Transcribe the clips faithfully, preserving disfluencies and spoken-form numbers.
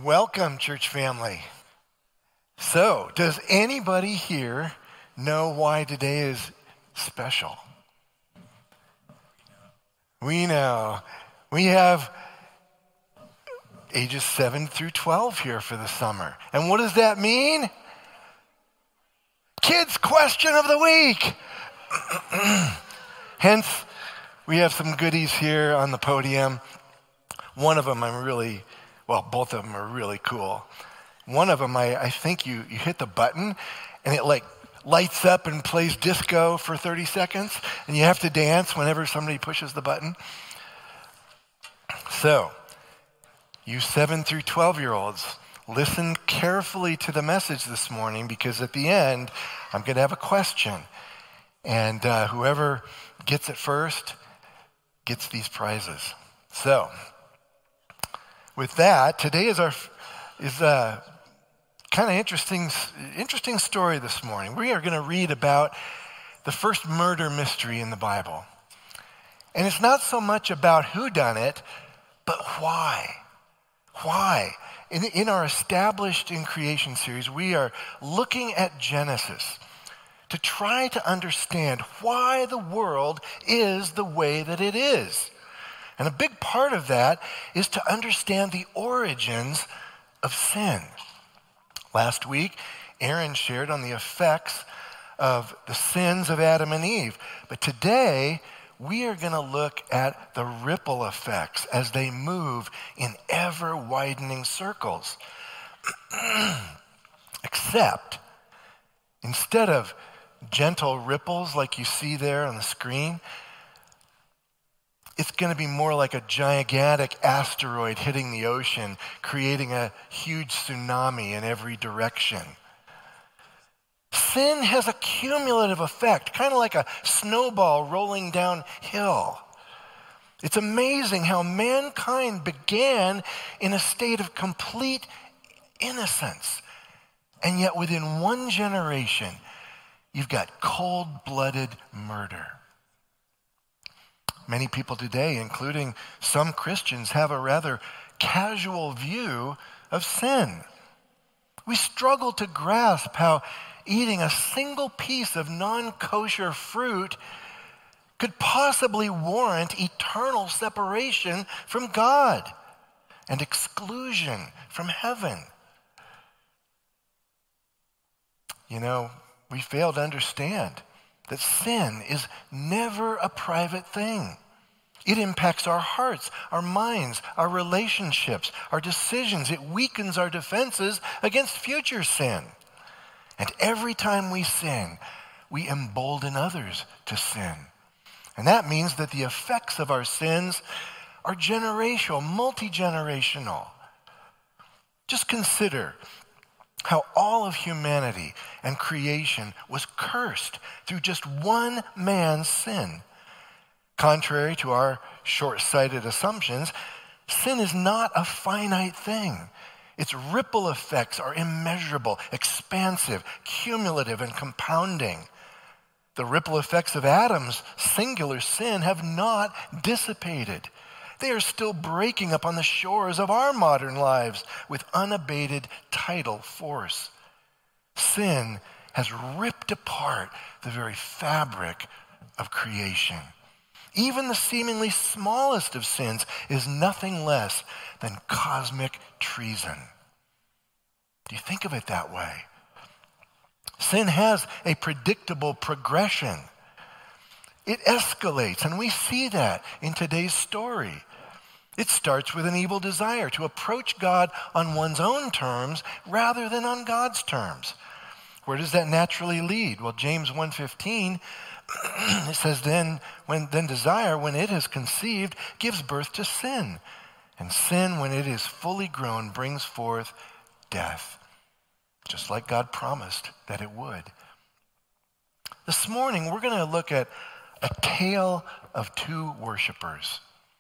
Welcome, church family. So, does anybody here know why today is special? We know. We have ages seven through twelve here for the summer. And what does that mean? Kids' question of the week. Hence, we have some goodies here on the podium. One of them I'm really, well, both of them are really cool. One of them, I, I think you, you hit the button and it like lights up and plays disco for thirty seconds and you have to dance whenever somebody pushes the button. So, you seven through twelve year olds, listen carefully to the message this morning because at the end, I'm going to have a question. And uh, whoever gets it first gets these prizes. So, with that, today is our is a kind of interesting interesting story this morning. We are going to read about the first murder mystery in the Bible. And it's not so much about who done it, but why. Why? In, in our Established in Creation series, we are looking at Genesis to try to understand why the world is the way that it is. And a big part of that is to understand the origins of sin. Last week, Aaron shared on the effects of the sins of Adam and Eve. But today, we are going to look at the ripple effects as they move in ever-widening circles. Except, instead of gentle ripples like you see there on the screen, it's going to be more like a gigantic asteroid hitting the ocean, creating a huge tsunami in every direction. Sin has a cumulative effect, kind of like a snowball rolling downhill. It's amazing how mankind began in a state of complete innocence. And yet within one generation, you've got cold-blooded murder. Many people today, including some Christians, have a rather casual view of sin. We struggle to grasp how eating a single piece of non-kosher fruit could possibly warrant eternal separation from God and exclusion from heaven. You know, we fail to understand that sin is never a private thing. It impacts our hearts, our minds, our relationships, our decisions. It weakens our defenses against future sin. And every time we sin, we embolden others to sin. And that means that the effects of our sins are generational, multi-generational. Just consider how all of humanity and creation was cursed through just one man's sin. Contrary to our short-sighted assumptions, sin is not a finite thing. Its ripple effects are immeasurable, expansive, cumulative, and compounding. The ripple effects of Adam's singular sin have not dissipated. They are still breaking up on the shores of our modern lives with unabated tidal force. Sin has ripped apart the very fabric of creation. Even the seemingly smallest of sins is nothing less than cosmic treason. Do you think of it that way? Sin has a predictable progression. It escalates, and we see that in today's story. It starts with an evil desire to approach God on one's own terms rather than on God's terms. Where does that naturally lead? Well, James one fifteen, it says, then, when, then desire, when it is conceived, gives birth to sin. And sin, when it is fully grown, brings forth death. Just like God promised that it would. This morning, we're going to look at a tale of two worshipers,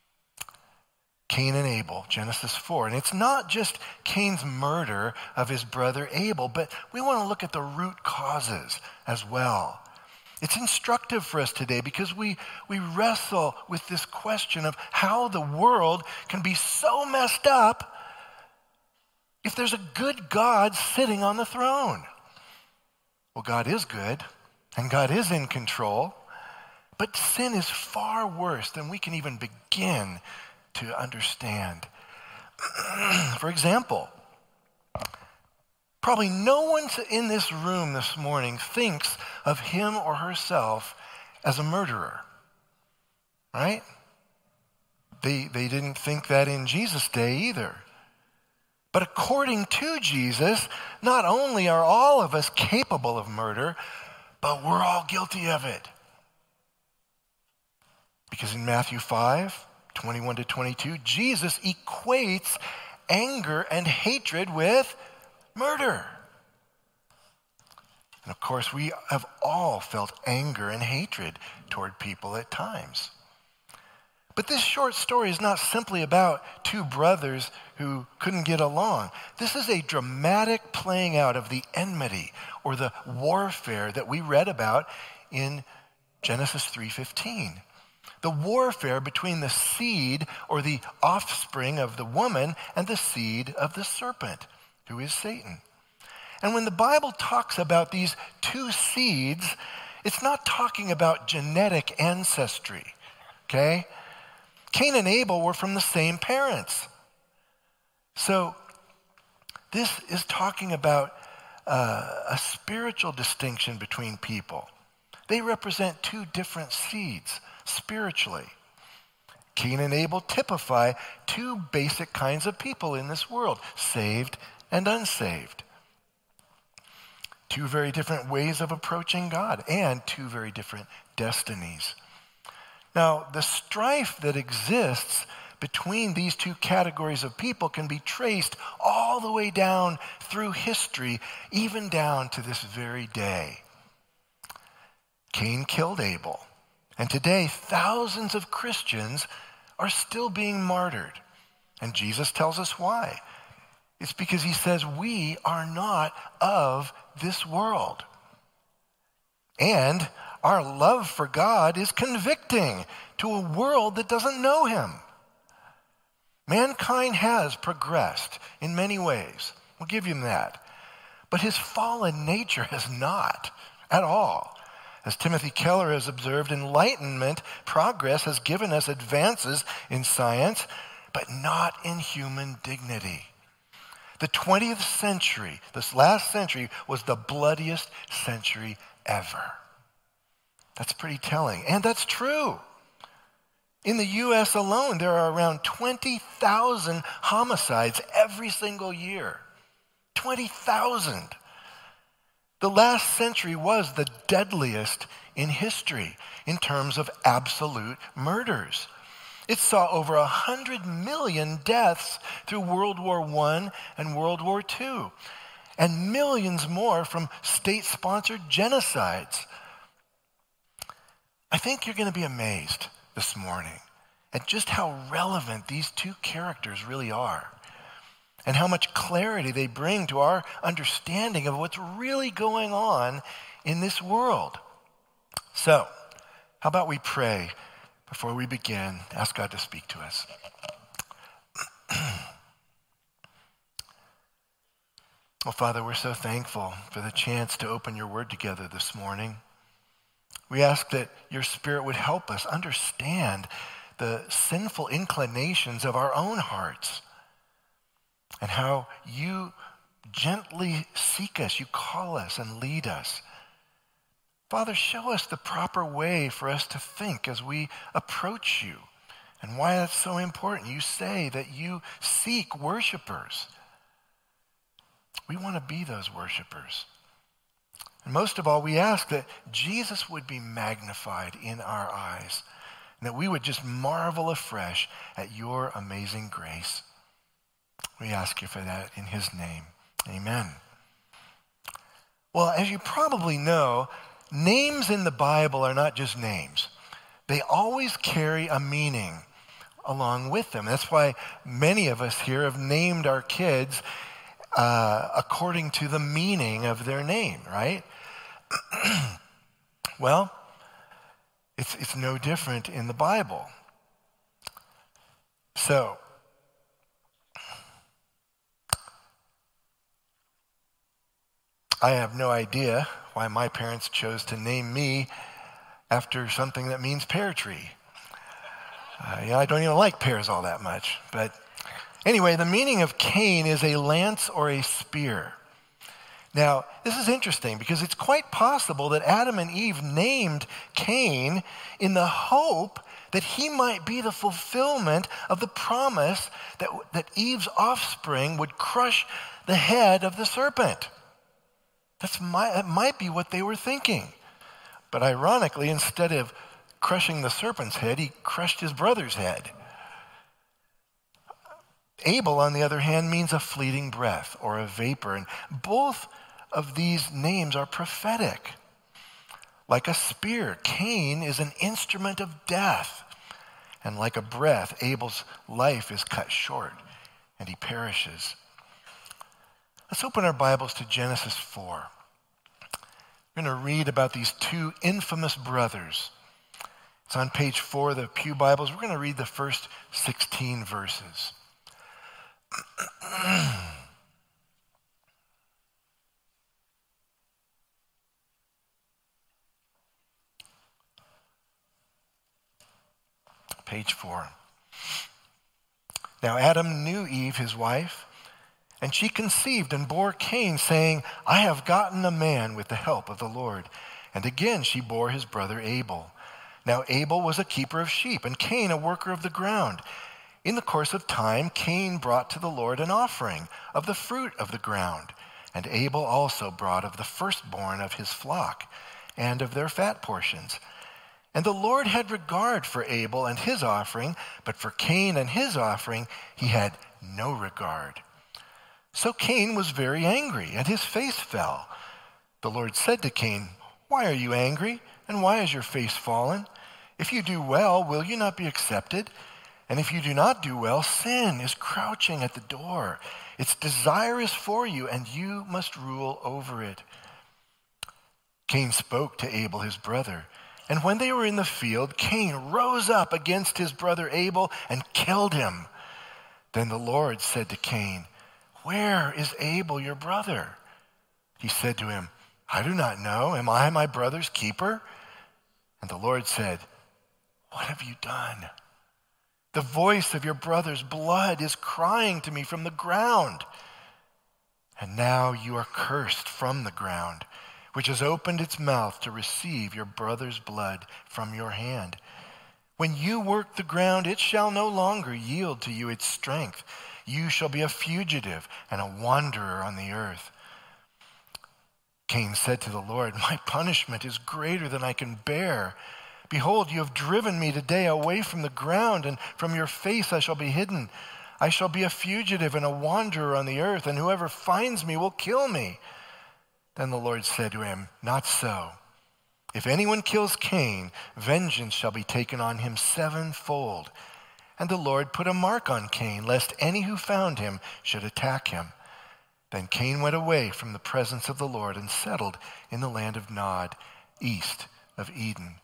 Cain and Abel, Genesis four. And it's not just Cain's murder of his brother Abel, but we want to look at the root causes as well. It's instructive for us today because we, we wrestle with this question of how the world can be so messed up if there's a good God sitting on the throne? Well, God is good, and God is in control, but sin is far worse than we can even begin to understand. For example, probably no one in this room this morning thinks of him or herself as a murderer, right? They, they didn't think that in Jesus' day either. But according to Jesus, not only are all of us capable of murder, but we're all guilty of it. Because in Matthew five, twenty-one to twenty-two, Jesus equates anger and hatred with murder. And of course, we have all felt anger and hatred toward people at times. But this short story is not simply about two brothers who couldn't get along. This is a dramatic playing out of the enmity or the warfare that we read about in Genesis three fifteen. The warfare between the seed or the offspring of the woman and the seed of the serpent, who is Satan. And when the Bible talks about these two seeds, it's not talking about genetic ancestry, okay? Cain and Abel were from the same parents. So this is talking about uh, a spiritual distinction between people. They represent two different seeds spiritually. Cain and Abel typify two basic kinds of people in this world, saved and unsaved. Two very different ways of approaching God and two very different destinies. Now, the strife that exists between these two categories of people can be traced all the way down through history, even down to this very day. Cain killed Abel, and today thousands of Christians are still being martyred. And Jesus tells us why. It's because he says we are not of this world. And our love for God is convicting to a world that doesn't know him. Mankind has progressed in many ways. We'll give him that. But his fallen nature has not at all. As Timothy Keller has observed, enlightenment, progress has given us advances in science, but not in human dignity. The twentieth century, this last century, was the bloodiest century ever. That's pretty telling, and that's true. In the U S alone, there are around twenty thousand homicides every single year. twenty thousand. The last century was the deadliest in history in terms of absolute murders. It saw over one hundred million deaths through World War One and World War Two, and millions more from state-sponsored genocides. I think you're going to be amazed this morning at just how relevant these two characters really are and how much clarity they bring to our understanding of what's really going on in this world. So, how about we pray before we begin? Ask God to speak to us. Well, Father, we're so thankful for the chance to open your word together this morning. We ask that your Spirit would help us understand the sinful inclinations of our own hearts and how you gently seek us, you call us and lead us. Father, show us the proper way for us to think as we approach you and why that's so important. You say that you seek worshipers. We want to be those worshipers. And most of all, we ask that Jesus would be magnified in our eyes and that we would just marvel afresh at your amazing grace. We ask you for that in his name. Amen. Well, as you probably know, names in the Bible are not just names. They always carry a meaning along with them. That's why many of us here have named our kids uh, according to the meaning of their name, right? Well, it's, it's no different in the Bible. So, I have no idea why my parents chose to name me after something that means pear tree. Uh, you know, I don't even like pears all that much. But anyway, the meaning of Cain is a lance or a spear. Now, this is interesting because it's quite possible that Adam and Eve named Cain in the hope that he might be the fulfillment of the promise that, that Eve's offspring would crush the head of the serpent. That's my, that might be what they were thinking. But ironically, instead of crushing the serpent's head, he crushed his brother's head. Abel, on the other hand, means a fleeting breath or a vapor, and both of these names are prophetic. Like a spear, Cain is an instrument of death. And like a breath, Abel's life is cut short and he perishes. Let's open our Bibles to Genesis four. We're going to read about these two infamous brothers. It's on page four of the Pew Bibles. We're going to read the first sixteen verses. Page four. Now Adam knew Eve, his wife, and she conceived and bore Cain, saying, I have gotten a man with the help of the Lord. And again she bore his brother Abel. Now Abel was a keeper of sheep, and Cain a worker of the ground. In the course of time, Cain brought to the Lord an offering of the fruit of the ground. And Abel also brought of the firstborn of his flock, and of their fat portions. And the Lord had regard for Abel and his offering, but for Cain and his offering he had no regard. So Cain was very angry, and his face fell. The Lord said to Cain, Why are you angry, and why is your face fallen? If you do well, will you not be accepted? And if you do not do well, sin is crouching at the door. Its desire is for you, and you must rule over it. Cain spoke to Abel his brother. And when they were in the field, Cain rose up against his brother Abel and killed him. Then the Lord said to Cain, Where is Abel your brother? He said to him, I do not know. Am I my brother's keeper? And the Lord said, What have you done? The voice of your brother's blood is crying to me from the ground. And now you are cursed from the ground, which has opened its mouth to receive your brother's blood from your hand. When you work the ground, it shall no longer yield to you its strength. You shall be a fugitive and a wanderer on the earth. Cain said to the Lord, My punishment is greater than I can bear. Behold, you have driven me today away from the ground, and from your face I shall be hidden. I shall be a fugitive and a wanderer on the earth, and whoever finds me will kill me. Then the Lord said to him, Not so. If anyone kills Cain, vengeance shall be taken on him sevenfold. And the Lord put a mark on Cain, lest any who found him should attack him. Then Cain went away from the presence of the Lord and settled in the land of Nod, east of Eden.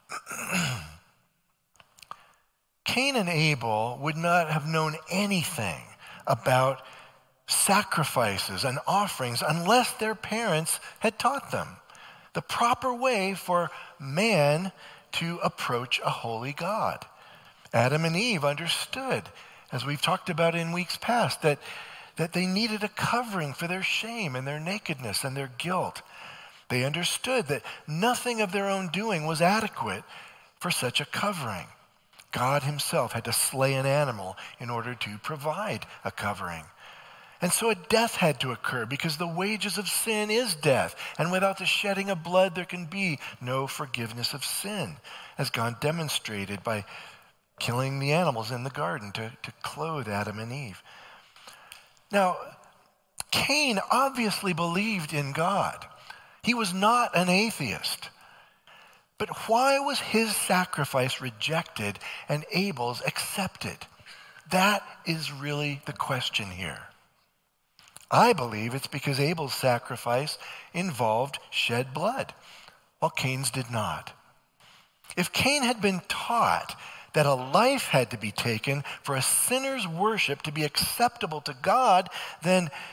Cain and Abel would not have known anything about sacrifices and offerings unless their parents had taught them the proper way for man to approach a holy God. Adam and Eve understood, as we've talked about in weeks past, that, that they needed a covering for their shame and their nakedness and their guilt. They understood that nothing of their own doing was adequate for such a covering. God himself had to slay an animal in order to provide a covering. And so a death had to occur because the wages of sin is death. And without the shedding of blood, there can be no forgiveness of sin, as God demonstrated by killing the animals in the garden to, to clothe Adam and Eve. Now, Cain obviously believed in God. He was not an atheist. But why was his sacrifice rejected and Abel's accepted? That is really the question here. I believe it's because Abel's sacrifice involved shed blood, while Cain's did not. If Cain had been taught that a life had to be taken for a sinner's worship to be acceptable to God, then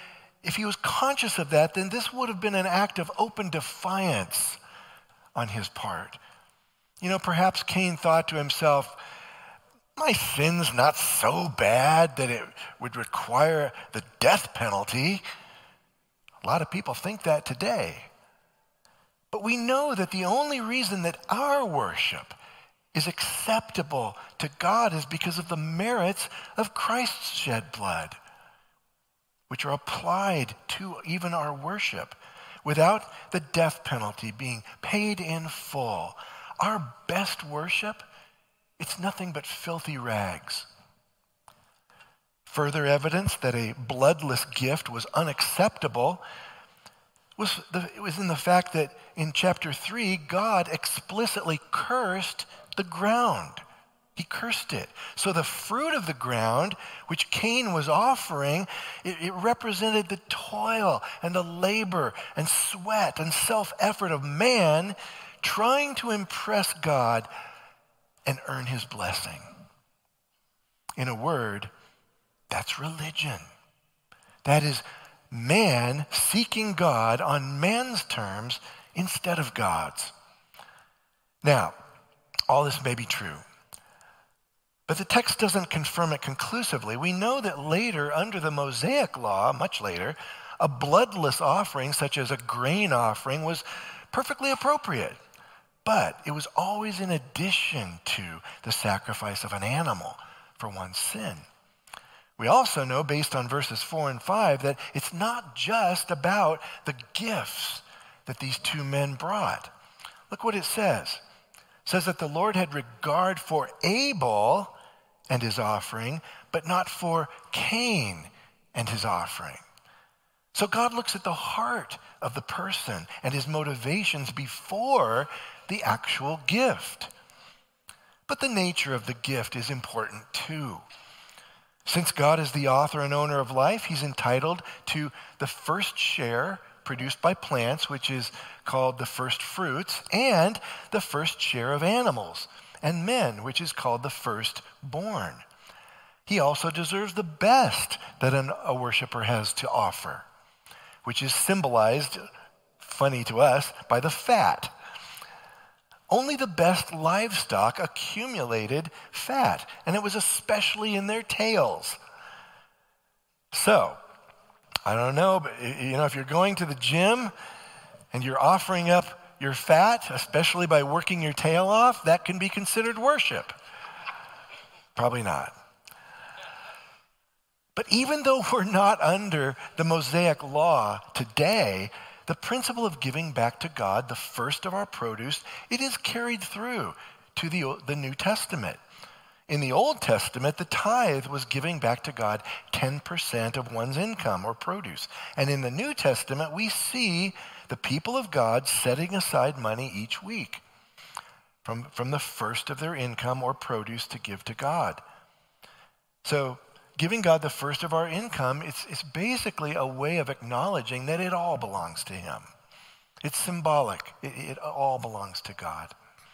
if he was conscious of that, then this would have been an act of open defiance on his part. You know, perhaps Cain thought to himself, my sin's not so bad that it would require the death penalty. A lot of people think that today. But we know that the only reason that our worship is acceptable to God is because of the merits of Christ's shed blood, which are applied to even our worship. Without the death penalty being paid in full, our best worship, it's nothing but filthy rags. Further evidence that a bloodless gift was unacceptable was, the, it was in the fact that in chapter three, God explicitly cursed the ground. He cursed it. So the fruit of the ground, which Cain was offering, it, it represented the toil and the labor and sweat and self-effort of man trying to impress God and earn his blessing. In a word, that's religion. That is man seeking God on man's terms instead of God's. Now, all this may be true, but the text doesn't confirm it conclusively. We know that later, under the Mosaic law, much later, a bloodless offering, such as a grain offering, was perfectly appropriate. But it was always in addition to the sacrifice of an animal for one's sin. We also know, based on verses four and five, that it's not just about the gifts that these two men brought. Look what it says. It says that the Lord had regard for Abel and his offering, but not for Cain and his offering. So God looks at the heart of the person and his motivations before the actual gift. But the nature of the gift is important too. Since God is the author and owner of life, he's entitled to the first share produced by plants, which is called the first fruits, and the first share of animals and men, which is called the firstborn. He also deserves the best that an, a worshiper has to offer, which is symbolized, funny to us, by the fat. Only the best livestock accumulated fat, and it was especially in their tails. So, I don't know, but you know, if you're going to the gym and you're offering up your fat, especially by working your tail off, that can be considered worship. Probably not. But even though we're not under the Mosaic law today, the principle of giving back to God the first of our produce, it is carried through to the, the New Testament. In the Old Testament, the tithe was giving back to God ten percent of one's income or produce. And in the New Testament, we see the people of God setting aside money each week from, from the first of their income or produce to give to God. So giving God the first of our income, it's, it's basically a way of acknowledging that it all belongs to him. It's symbolic. It, it all belongs to God.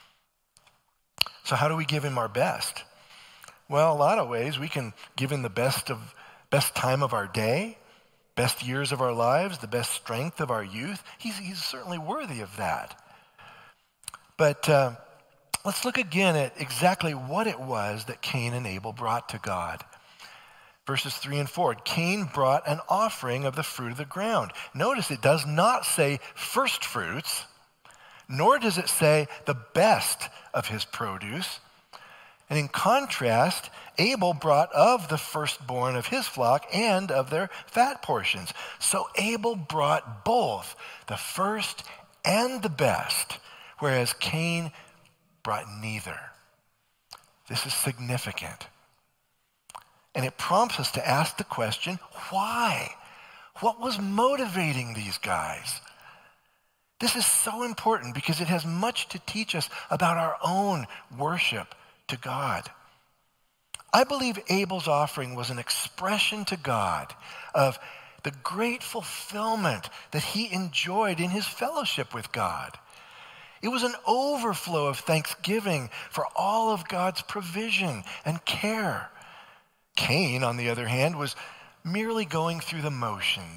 So how do we give him our best? Well, a lot of ways. We can give him the best of best time of our day, best years of our lives, the best strength of our youth. He's, he's certainly worthy of that. But uh, let's look again at exactly what it was that Cain and Abel brought to God. Verses three and four, Cain brought an offering of the fruit of the ground. Notice it does not say first fruits, nor does it say the best of his produce. And in contrast, Abel brought of the firstborn of his flock and of their fat portions. So Abel brought both the first and the best, whereas Cain brought neither. This is significant. And it prompts us to ask the question, why? What was motivating these guys? This is so important because it has much to teach us about our own worship to God. I believe Abel's offering was an expression to God of the great fulfillment that he enjoyed in his fellowship with God. It was an overflow of thanksgiving for all of God's provision and care. Cain, on the other hand, was merely going through the motions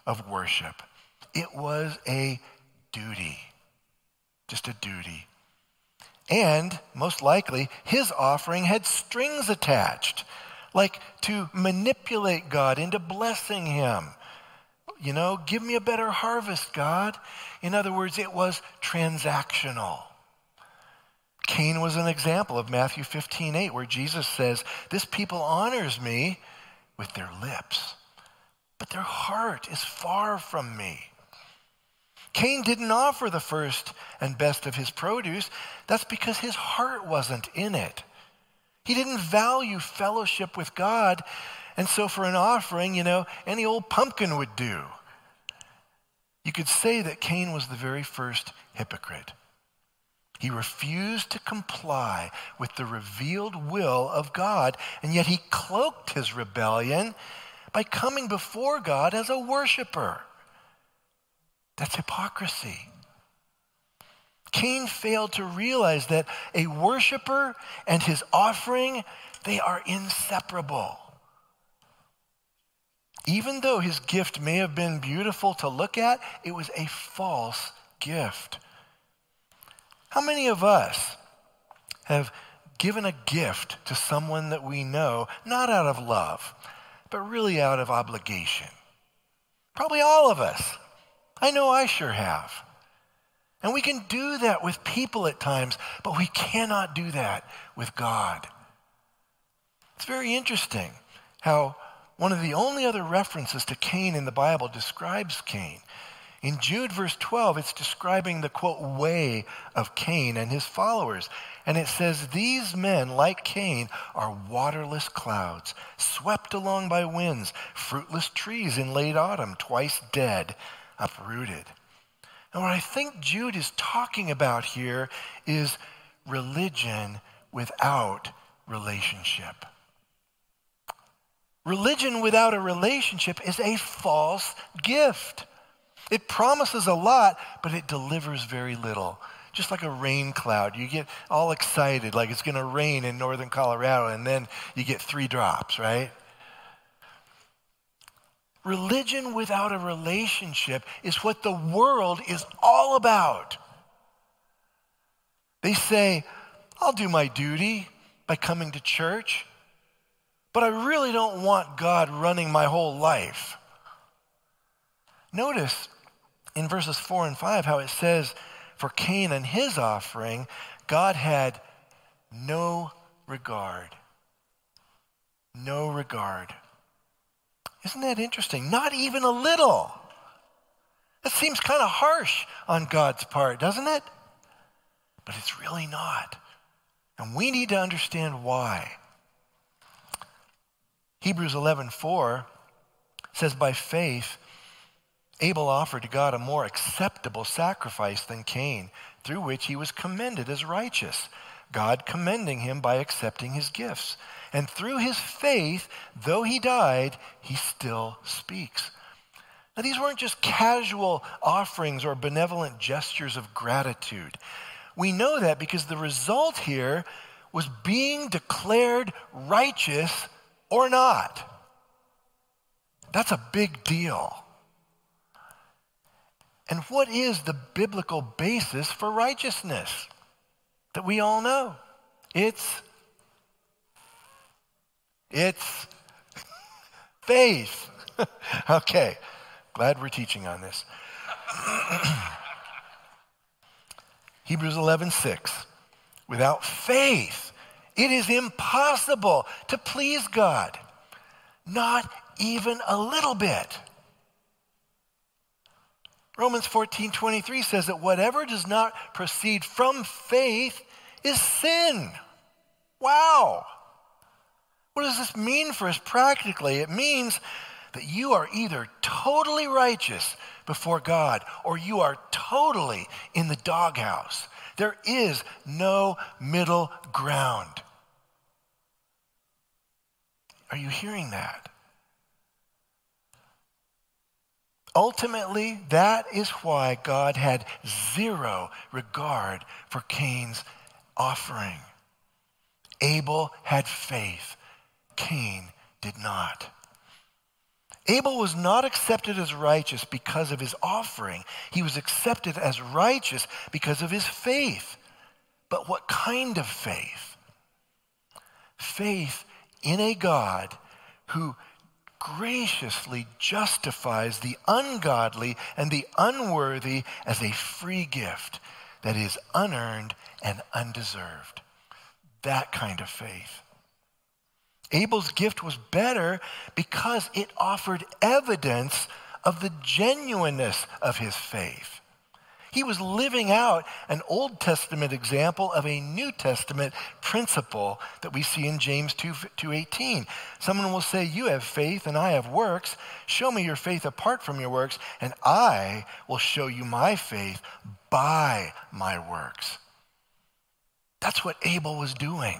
of worship. It was a duty, just a duty. And most likely, his offering had strings attached, like to manipulate God into blessing him. You know, give me a better harvest, God. In other words, it was transactional. Cain was an example of Matthew fifteen eight, where Jesus says, this people honors me with their lips, but their heart is far from me. Cain didn't offer the first and best of his produce. That's because his heart wasn't in it. He didn't value fellowship with God, and so for an offering, you know, any old pumpkin would do. You could say that Cain was the very first hypocrite. He refused to comply with the revealed will of God, and yet he cloaked his rebellion by coming before God as a worshiper. That's hypocrisy. Cain failed to realize that a worshiper and his offering, they are inseparable. Even though his gift may have been beautiful to look at, it was a false gift. How many of us have given a gift to someone that we know, not out of love, but really out of obligation? Probably all of us. I know I sure have. And we can do that with people at times, but we cannot do that with God. It's very interesting how one of the only other references to Cain in the Bible describes Cain. In Jude verse twelve, it's describing the, quote, way of Cain and his followers. And it says, these men, like Cain, are waterless clouds, swept along by winds, fruitless trees in late autumn, twice dead, uprooted. And what I think Jude is talking about here is religion without relationship. Religion without a relationship is a false gift. It promises a lot, but it delivers very little. Just like a rain cloud. You get all excited like it's going to rain in northern Colorado, and then you get three drops, right? Religion without a relationship is what the world is all about. They say, I'll do my duty by coming to church, but I really don't want God running my whole life. Notice in verses four and five how it says, for Cain and his offering, God had no regard. No regard. Isn't that interesting? Not even a little. That seems kind of harsh on God's part, doesn't it? But it's really not. And we need to understand why. Hebrews eleven four says, by faith, Abel offered to God a more acceptable sacrifice than Cain, through which he was commended as righteous, God commending him by accepting his gifts. And through his faith, though he died, he still speaks. Now, these weren't just casual offerings or benevolent gestures of gratitude. We know that because the result here was being declared righteous or not. That's a big deal. And what is the biblical basis for righteousness that we all know? It's, it's faith. Okay, glad we're teaching on this. Hebrews eleven six. Without faith, it is impossible to please God. Not even a little bit. Romans fourteen twenty-three says that whatever does not proceed from faith is sin. Wow. What does this mean for us practically? It means that you are either totally righteous before God or you are totally in the doghouse. There is no middle ground. Are you hearing that? Ultimately, that is why God had zero regard for Cain's offering. Abel had faith. Cain did not. Abel was not accepted as righteous because of his offering. He was accepted as righteous because of his faith. But what kind of faith? Faith in a God who graciously justifies the ungodly and the unworthy as a free gift that is unearned and undeserved. That kind of faith. Abel's gift was better because it offered evidence of the genuineness of his faith. He was living out an Old Testament example of a New Testament principle that we see in James two eighteen. Someone will say, you have faith and I have works. Show me your faith apart from your works, and I will show you my faith by my works. That's what Abel was doing.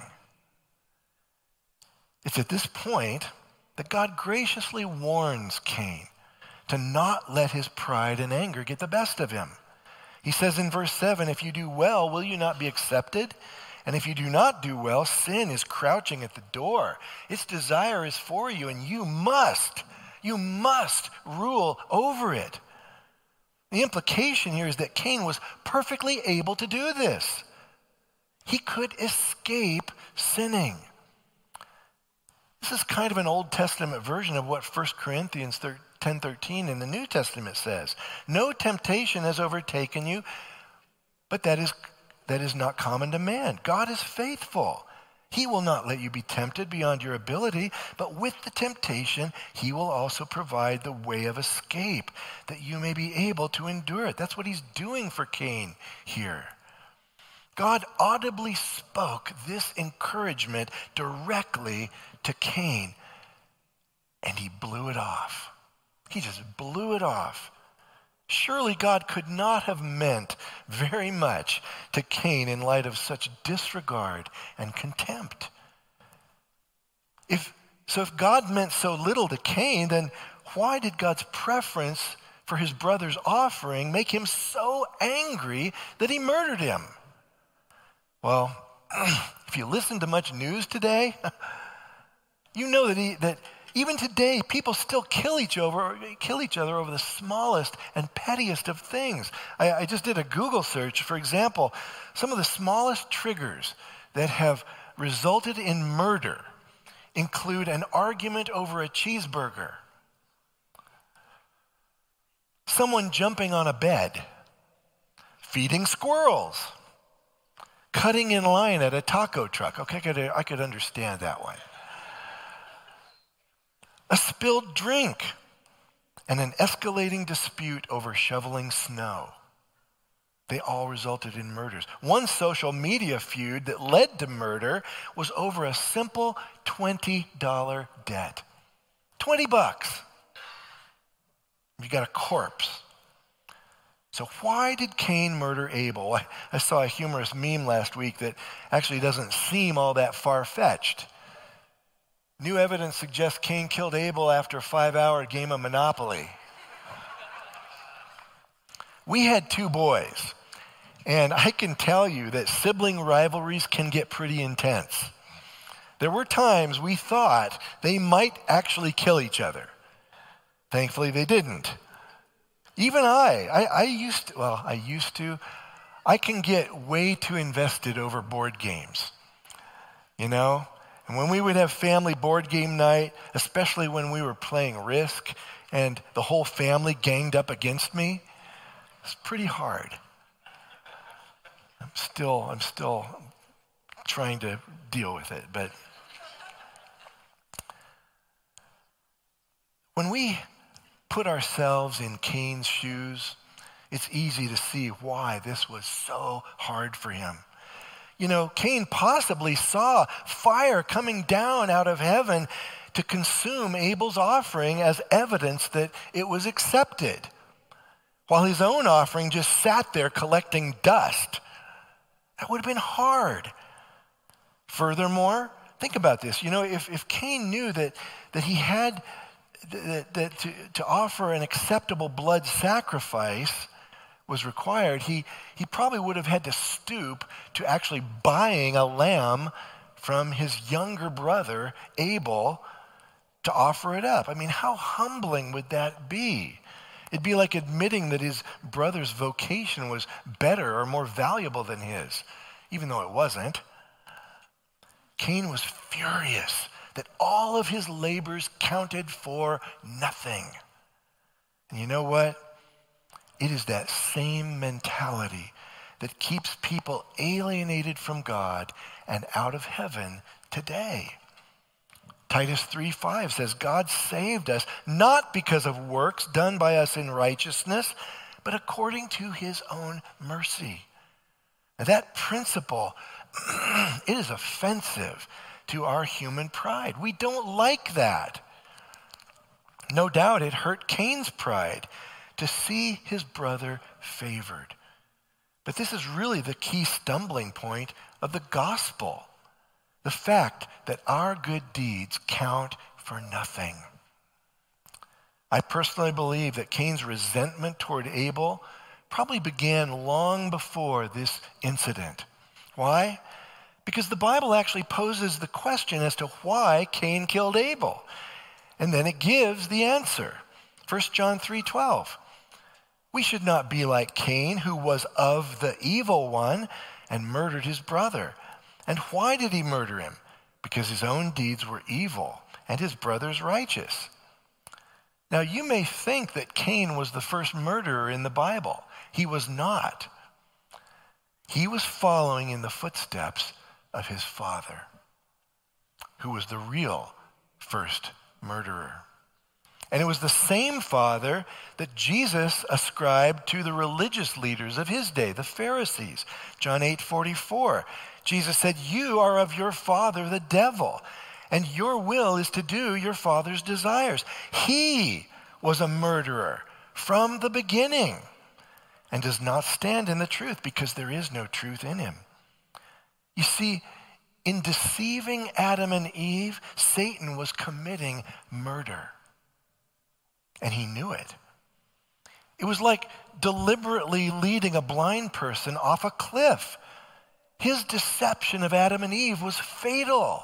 It's at this point that God graciously warns Cain to not let his pride and anger get the best of him. He says in verse seven, if you do well, will you not be accepted? And if you do not do well, sin is crouching at the door. Its desire is for you, and you must, you must rule over it. The implication here is that Cain was perfectly able to do this. He could escape sinning. This is kind of an Old Testament version of what First Corinthians ten thirteen in the New Testament says. No temptation has overtaken you, but that is, that is not common to man. God is faithful. He will not let you be tempted beyond your ability, but with the temptation, he will also provide the way of escape, that you may be able to endure it. That's what he's doing for Cain here. God audibly spoke this encouragement directly to Cain, and he blew it off. He just blew it off. Surely God could not have meant very much to Cain in light of such disregard and contempt. If, so if God meant so little to Cain, then why did God's preference for his brother's offering make him so angry that he murdered him? Well, if you listen to much news today, you know that, he, that even today people still kill each, over, kill each other over the smallest and pettiest of things. I, I just did a Google search. For example, some of the smallest triggers that have resulted in murder include an argument over a cheeseburger, someone jumping on a bed, feeding squirrels, cutting in line at a taco truck. Okay, I could, I could understand that one. A spilled drink, and an escalating dispute over shoveling snow. They all resulted in murders. One social media feud that led to murder was over a simple twenty dollars debt. twenty bucks. You got a corpse. So why did Cain murder Abel? I, I saw a humorous meme last week that actually doesn't seem all that far-fetched. New evidence suggests Cain killed Abel after a five-hour game of Monopoly. We had two boys, and I can tell you that sibling rivalries can get pretty intense. There were times we thought they might actually kill each other. Thankfully, they didn't. Even I, I, I used to, well, I used to, I can get way too invested over board games, you know? And when we would have family board game night, especially when we were playing Risk and the whole family ganged up against me, it's pretty hard. I'm still, I'm still trying to deal with it, but when we put ourselves in Cain's shoes, it's easy to see why this was so hard for him. You know, Cain possibly saw fire coming down out of heaven to consume Abel's offering as evidence that it was accepted, while his own offering just sat there collecting dust. That would have been hard. Furthermore, think about this. You know, if, if Cain knew that, that he had that, that to, to offer an acceptable blood sacrifice was required, he, he probably would have had to stoop to actually buying a lamb from his younger brother, Abel, to offer it up. I mean, how humbling would that be? It'd be like admitting that his brother's vocation was better or more valuable than his, even though it wasn't. Cain was furious that all of his labors counted for nothing. And you know what? It is that same mentality that keeps people alienated from God and out of heaven today. Titus three five says, God saved us not because of works done by us in righteousness, but according to his own mercy. Now that principle, it is offensive to our human pride. We don't like that. No doubt it hurt Cain's pride to see his brother favored. But this is really the key stumbling point of the gospel. The fact that our good deeds count for nothing. I personally believe that Cain's resentment toward Abel probably began long before this incident. Why? Because the Bible actually poses the question as to why Cain killed Abel. And then it gives the answer. First John three twelve. We should not be like Cain, who was of the evil one and murdered his brother. And why did he murder him? Because his own deeds were evil and his brother's righteous. Now, you may think that Cain was the first murderer in the Bible. He was not. He was following in the footsteps of his father, who was the real first murderer. And it was the same father that Jesus ascribed to the religious leaders of his day, the Pharisees. John eight forty-four. Jesus said, you are of your father, the devil, and your will is to do your father's desires. He was a murderer from the beginning and does not stand in the truth because there is no truth in him. You see, in deceiving Adam and Eve, Satan was committing murder. And he knew it. It was like deliberately leading a blind person off a cliff. His deception of Adam and Eve was fatal.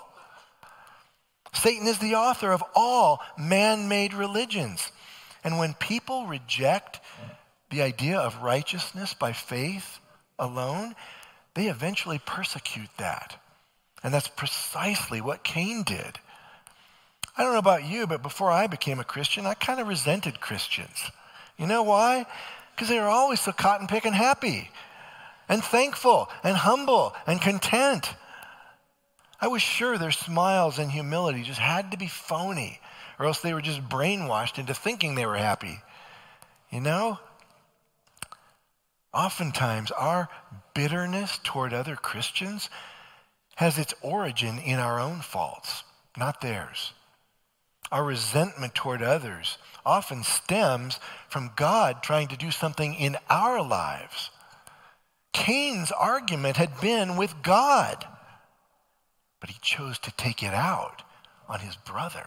Satan is the author of all man-made religions. And when people reject the idea of righteousness by faith alone, they eventually persecute that. And that's precisely what Cain did. I don't know about you, but before I became a Christian, I kind of resented Christians. You know why? Because they were always so cotton-picking happy and thankful and humble and content. I was sure their smiles and humility just had to be phony, or else they were just brainwashed into thinking they were happy. You know? Oftentimes, our bitterness toward other Christians has its origin in our own faults, not theirs. Our resentment toward others often stems from God trying to do something in our lives. Cain's argument had been with God, but he chose to take it out on his brother,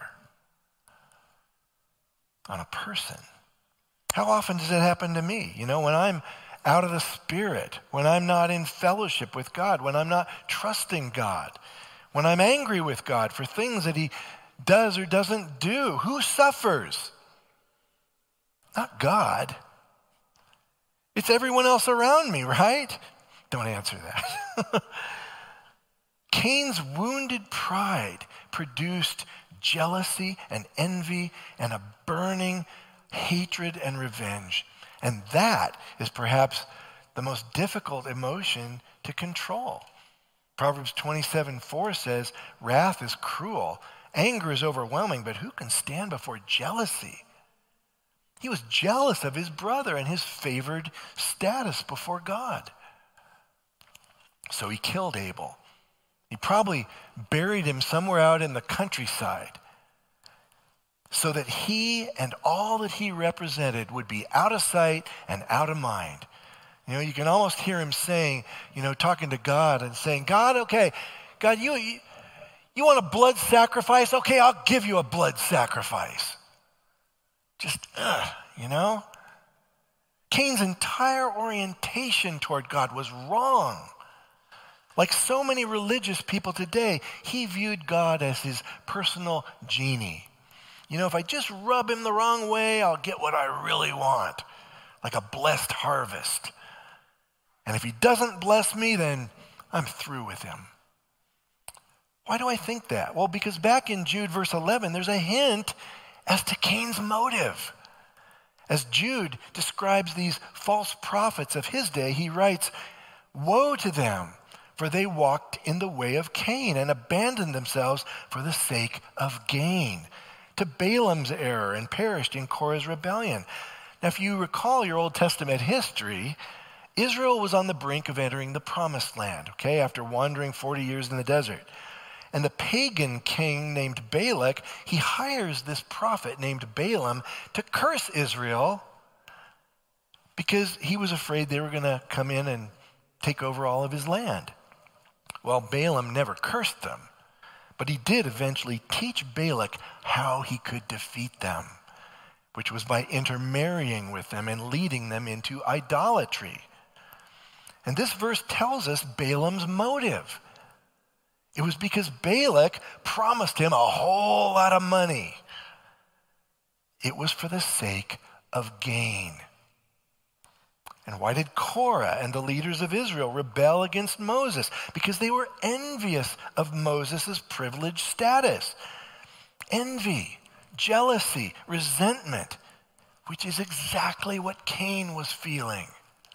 on a person. How often does it happen to me? You know, when I'm out of the Spirit, when I'm not in fellowship with God, when I'm not trusting God, when I'm angry with God for things that he does or doesn't do, who suffers? Not God. It's everyone else around me, right? Don't answer that. Cain's wounded pride produced jealousy and envy and a burning hatred and revenge. And that is perhaps the most difficult emotion to control. Proverbs twenty-seven four says, wrath is cruel, anger is overwhelming, but who can stand before jealousy? He was jealous of his brother and his favored status before God. So he killed Abel. He probably buried him somewhere out in the countryside so that he and all that he represented would be out of sight and out of mind. You know, you can almost hear him saying, you know, talking to God and saying, God, okay, God, you, you, you want a blood sacrifice? Okay, I'll give you a blood sacrifice. Just, ugh, you know? Cain's entire orientation toward God was wrong. Like so many religious people today, he viewed God as his personal genie. You know, if I just rub him the wrong way, I'll get what I really want, like a blessed harvest. And if he doesn't bless me, then I'm through with him. Why do I think that? Well, because back in Jude verse eleven, there's a hint as to Cain's motive. As Jude describes these false prophets of his day, he writes, "Woe to them, for they walked in the way of Cain and abandoned themselves for the sake of gain, to Balaam's error and perished in Korah's rebellion." Now, if you recall your Old Testament history, Israel was on the brink of entering the promised land, okay, after wandering forty years in the desert. And the pagan king named Balak, he hires this prophet named Balaam to curse Israel because he was afraid they were going to come in and take over all of his land. Well, Balaam never cursed them, but he did eventually teach Balak how he could defeat them, which was by intermarrying with them and leading them into idolatry. And this verse tells us Balaam's motive. It was because Balak promised him a whole lot of money. It was for the sake of gain. And why did Korah and the leaders of Israel rebel against Moses? Because they were envious of Moses' privileged status. Envy, jealousy, resentment, which is exactly what Cain was feeling.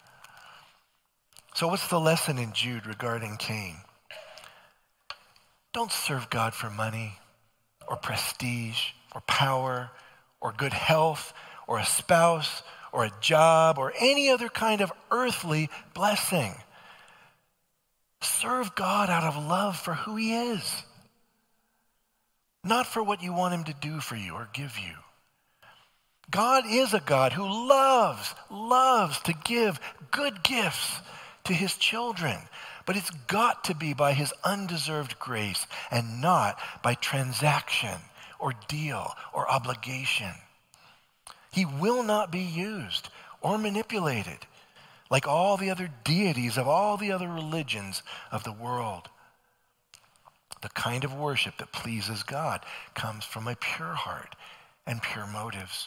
So what's the lesson in Jude regarding Cain? Don't serve God for money or prestige or power or good health or a spouse or a job or any other kind of earthly blessing. Serve God out of love for who he is, not for what you want him to do for you or give you. God is a God who loves, loves to give good gifts to his children. But it's got to be by his undeserved grace and not by transaction or deal or obligation. He will not be used or manipulated like all the other deities of all the other religions of the world. The kind of worship that pleases God comes from a pure heart and pure motives.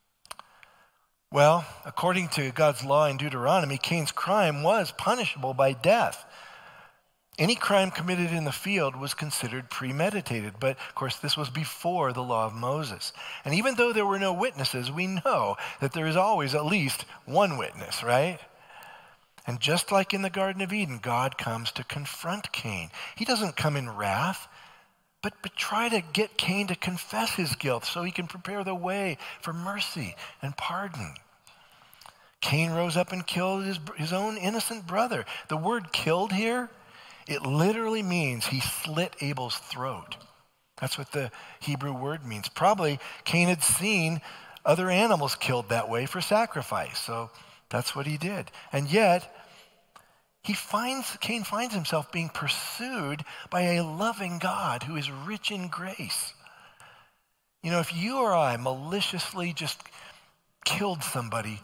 Well, according to God's law in Deuteronomy, Cain's crime was punishable by death. Any crime committed in the field was considered premeditated, but of course this was before the law of Moses. And even though there were no witnesses, we know that there is always at least one witness, right? And just like in the Garden of Eden, God comes to confront Cain. He doesn't come in wrath, but, but try to get Cain to confess his guilt so he can prepare the way for mercy and pardon. Cain rose up and killed his, his own innocent brother. The word killed here, it literally means he slit Abel's throat. That's what the Hebrew word means. Probably Cain had seen other animals killed that way for sacrifice, so that's what he did. And yet, he finds, Cain finds himself being pursued by a loving God who is rich in grace. You know, if you or I maliciously just killed somebody,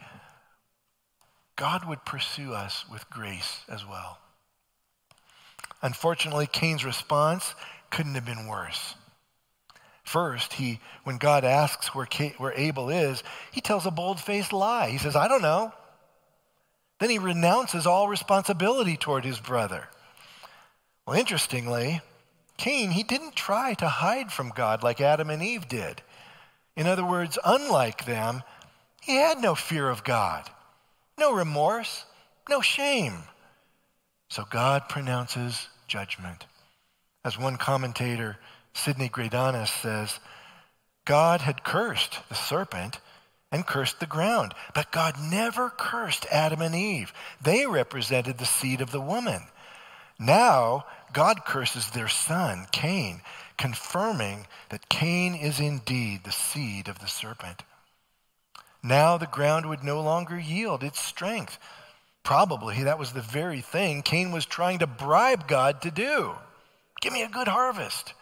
God would pursue us with grace as well. Unfortunately, Cain's response couldn't have been worse. First, he, when God asks where, Cain, where Abel is, he tells a bold-faced lie. He says, "I don't know." Then he renounces all responsibility toward his brother. Well, interestingly, Cain, he didn't try to hide from God like Adam and Eve did. In other words, unlike them, he had no fear of God, no remorse, no shame. So God pronounces judgment. As one commentator, Sidney Greidanus, says, God had cursed the serpent and cursed the ground, but God never cursed Adam and Eve. They represented the seed of the woman. Now, God curses their son, Cain, confirming that Cain is indeed the seed of the serpent. Now the ground would no longer yield its strength. Probably that was the very thing Cain was trying to bribe God to do. Give me a good harvest.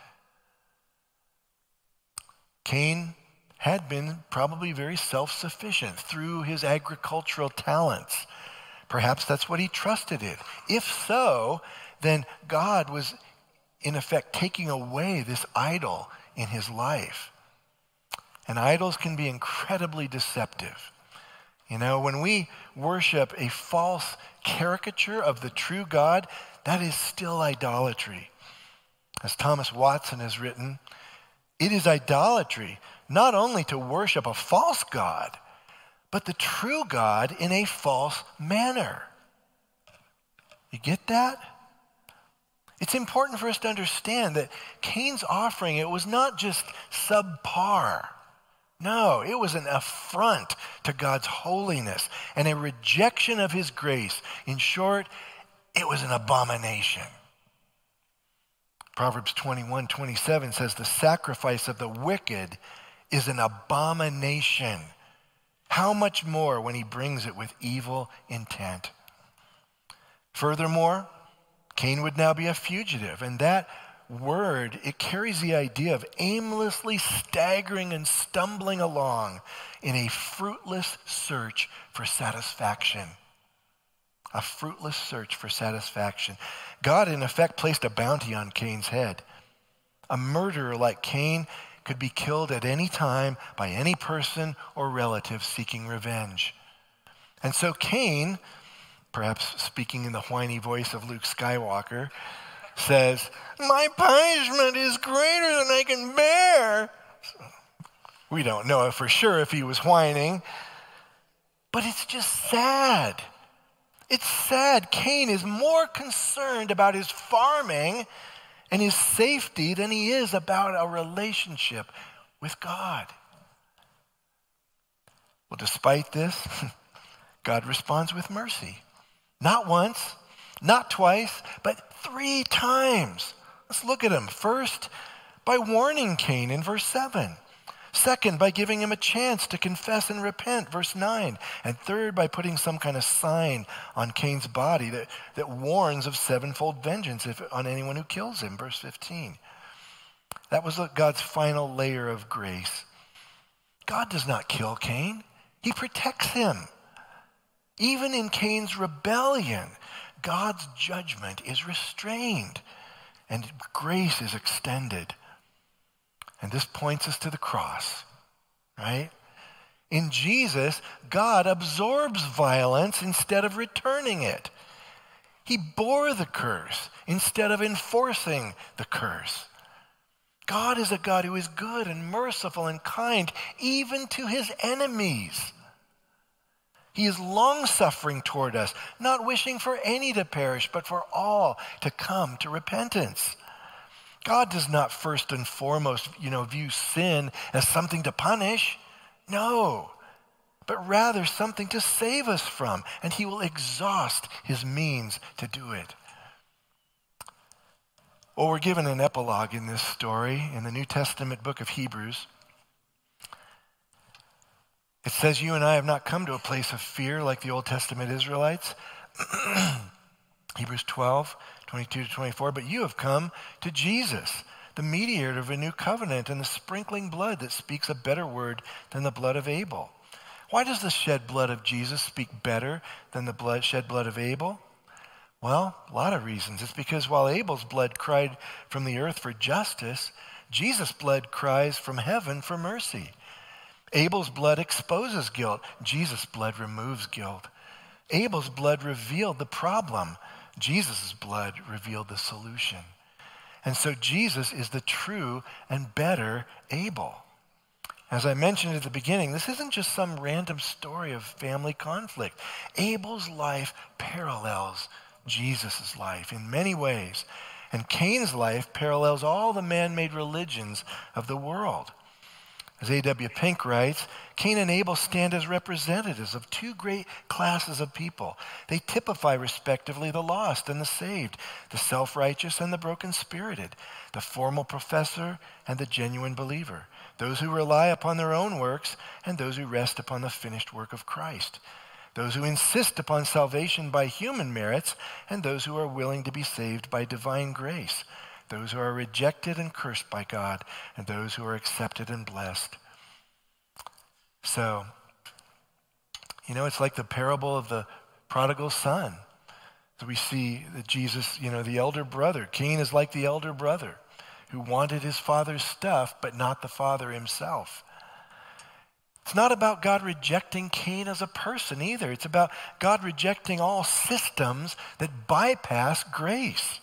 Cain had been probably very self-sufficient through his agricultural talents. Perhaps that's what he trusted in. If so, then God was in effect taking away this idol in his life. And idols can be incredibly deceptive. You know, when we worship a false caricature of the true God, that is still idolatry. As Thomas Watson has written, it is idolatry not only to worship a false God, but the true God in a false manner. You get that? It's important for us to understand that Cain's offering, it was not just subpar. No, it was an affront to God's holiness and a rejection of his grace. In short, it was an abomination. Proverbs twenty-one twenty-seven says, the sacrifice of the wicked is an abomination. How much more when he brings it with evil intent? Furthermore, Cain would now be a fugitive, and that word, it carries the idea of aimlessly staggering and stumbling along in a fruitless search for satisfaction. A fruitless search for satisfaction. God, in effect, placed a bounty on Cain's head. A murderer like Cain could be killed at any time by any person or relative seeking revenge. And so Cain, perhaps speaking in the whiny voice of Luke Skywalker, says, my punishment is greater than I can bear. We don't know for sure if he was whining, but it's just sad. It's sad. Cain is more concerned about his farming and his safety than he is about a relationship with God. Well, despite this, God responds with mercy. Not once, not twice, but three times. Let's look at him. First, by warning Cain in verse seven. Second, by giving him a chance to confess and repent, verse nine. And third, by putting some kind of sign on Cain's body that, that warns of sevenfold vengeance if, on anyone who kills him, verse fifteen. That was God's final layer of grace. God does not kill Cain. He protects him. Even in Cain's rebellion, God's judgment is restrained and grace is extended. And this points us to the cross, right? In Jesus, God absorbs violence instead of returning it. He bore the curse instead of enforcing the curse. God is a God who is good and merciful and kind, even to his enemies. He is long-suffering toward us, not wishing for any to perish, but for all to come to repentance. God does not first and foremost, you know, view sin as something to punish. No, but rather something to save us from, and he will exhaust his means to do it. Well, we're given an epilogue in this story in the New Testament book of Hebrews. It says, you and I have not come to a place of fear like the Old Testament Israelites. Hebrews twelve, twenty-two to twenty-four, but you have come to Jesus, the mediator of a new covenant and the sprinkling blood that speaks a better word than the blood of Abel. Why does the shed blood of Jesus speak better than the blood, shed blood of Abel? Well, a lot of reasons. It's because while Abel's blood cried from the earth for justice, Jesus' blood cries from heaven for mercy. Abel's blood exposes guilt. Jesus' blood removes guilt. Abel's blood revealed the problem. Jesus' blood revealed the solution. And so Jesus is the true and better Abel. As I mentioned at the beginning, this isn't just some random story of family conflict. Abel's life parallels Jesus' life in many ways. And Cain's life parallels all the man-made religions of the world. As A W Pink writes, Cain and Abel stand as representatives of two great classes of people. They typify respectively the lost and the saved, the self-righteous and the broken-spirited, the formal professor and the genuine believer, those who rely upon their own works and those who rest upon the finished work of Christ, those who insist upon salvation by human merits and those who are willing to be saved by divine grace, those who are rejected and cursed by God, and those who are accepted and blessed. So, you know, it's like the parable of the prodigal son. So we see that Jesus, you know, the elder brother, Cain is like the elder brother who wanted his father's stuff, but not the father himself. It's not about God rejecting Cain as a person either. It's about God rejecting all systems that bypass grace.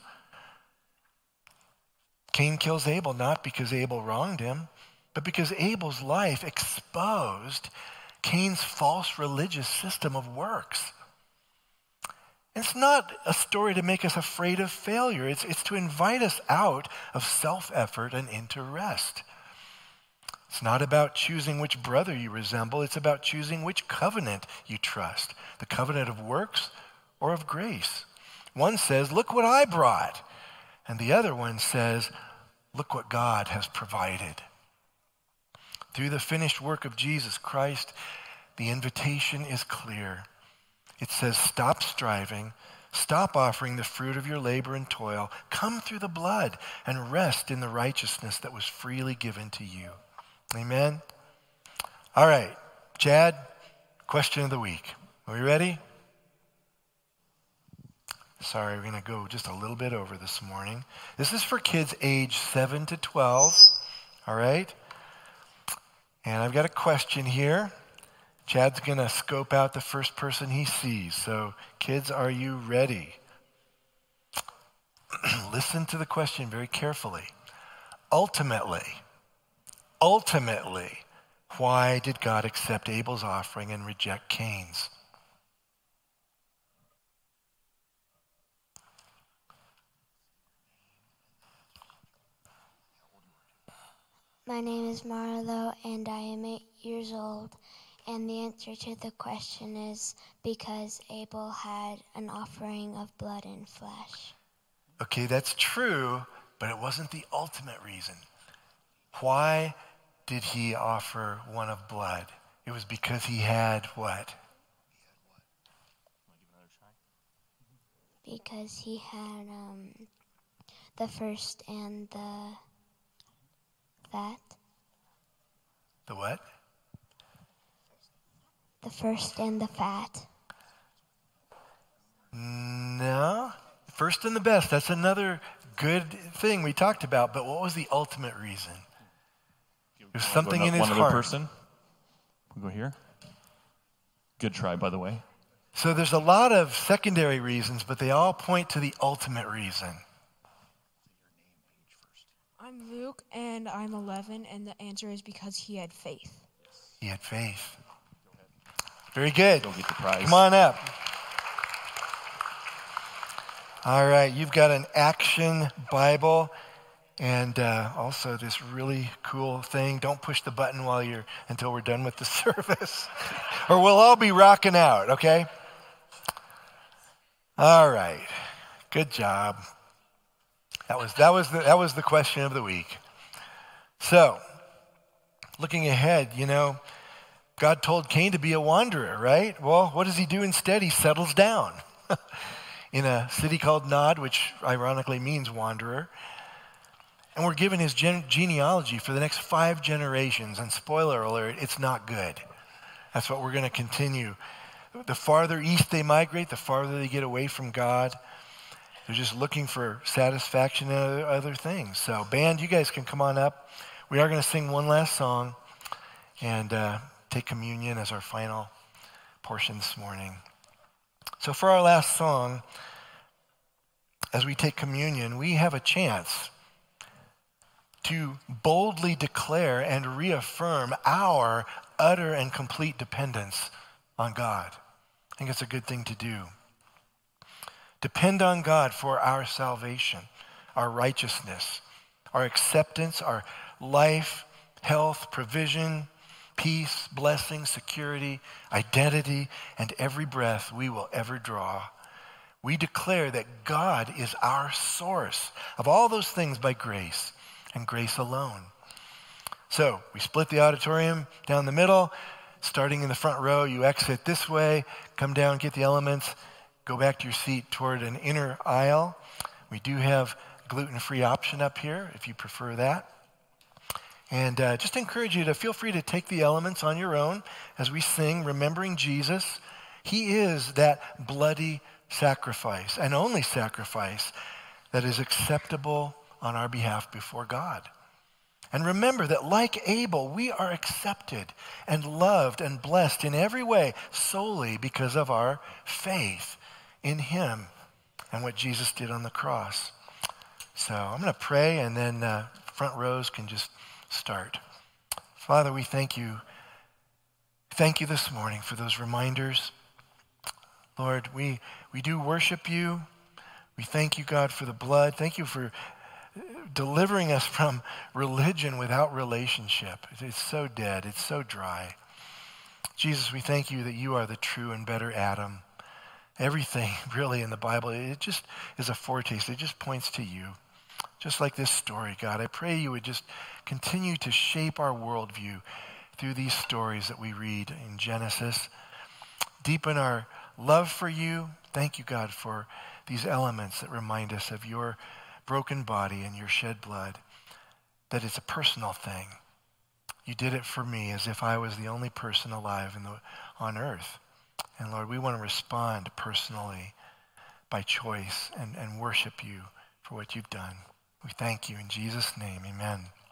Cain kills Abel not because Abel wronged him, but because Abel's life exposed Cain's false religious system of works. It's not a story to make us afraid of failure. It's, it's to invite us out of self-effort and into rest. It's not about choosing which brother you resemble. It's about choosing which covenant you trust, the covenant of works or of grace. One says, look what I brought. And the other one says, look what God has provided. Through the finished work of Jesus Christ, the invitation is clear. It says, stop striving, stop offering the fruit of your labor and toil, come through the blood and rest in the righteousness that was freely given to you. Amen? All right, Chad, question of the week. Are we ready? Sorry, we're going to go just a little bit over this morning. This is for kids age seven to twelve, all right? And I've got a question here. Chad's going to scope out the first person he sees. So, kids, are you ready? Listen to the question very carefully. Ultimately, ultimately, why did God accept Abel's offering and reject Cain's? My name is Marlo, and I am eight years old. And the answer to the question is because Abel had an offering of blood and flesh. Okay, that's true, but it wasn't the ultimate reason. Why did he offer one of blood? It was because he had what? Because he had um, the first and the fat. The what? The first and the fat. No. First and the best. That's another good thing we talked about. But what was the ultimate reason? There's something in his heart. One heart. other person. We'll go here. Good try, by the way. So there's a lot of secondary reasons, but they all point to the ultimate reason. I'm Luke, and I'm eleven, and the answer is because he had faith. He had faith. Very good. Go get the prize. Come on up. All right, you've got an Action Bible and uh, also this really cool thing. Don't push the button while you're until we're done with the service, or we'll all be rocking out. Okay. All right. Good job. That was that was the, that was the question of the week. So, looking ahead, you know, God told Cain to be a wanderer, right? Well, what does he do instead? He settles down in a city called Nod, which ironically means wanderer. And we're given his gen- genealogy for the next five generations. And spoiler alert, it's not good. That's what we're going to continue. The farther east they migrate, the farther they get away from God. They're just looking for satisfaction in other, other things. So, band, you guys can come on up. We are going to sing one last song and uh, take communion as our final portion this morning. So for our last song, as we take communion, we have a chance to boldly declare and reaffirm our utter and complete dependence on God. I think it's a good thing to do. Depend on God for our salvation, our righteousness, our acceptance, our life, health, provision, peace, blessing, security, identity, and every breath we will ever draw. We declare that God is our source of all those things by grace and grace alone. So we split the auditorium down the middle. Starting in the front row, you exit this way, come down, get the elements, go back to your seat toward an inner aisle. We do have gluten-free option up here if you prefer that. And uh, just encourage you to feel free to take the elements on your own as we sing, remembering Jesus. He is that bloody sacrifice, and only sacrifice, that is acceptable on our behalf before God. And remember that like Abel, we are accepted and loved and blessed in every way solely because of our faith in him and what Jesus did on the cross. So I'm going to pray, and then uh, front rows can just start. Father, we thank you. Thank you this morning for those reminders. Lord, we, we do worship you. We thank you, God, for the blood. Thank you for delivering us from religion without relationship. It's so dead. It's so dry. Jesus, we thank you that you are the true and better Adam. Everything really in the Bible, it just is a foretaste. It just points to you. Just like this story, God, I pray you would just continue to shape our worldview through these stories that we read in Genesis. Deepen our love for you. Thank you, God, for these elements that remind us of your broken body and your shed blood, that it's a personal thing. You did it for me as if I was the only person alive in the, on earth. And Lord, we want to respond personally by choice and, and worship you for what you've done. We thank you in Jesus' name. Amen.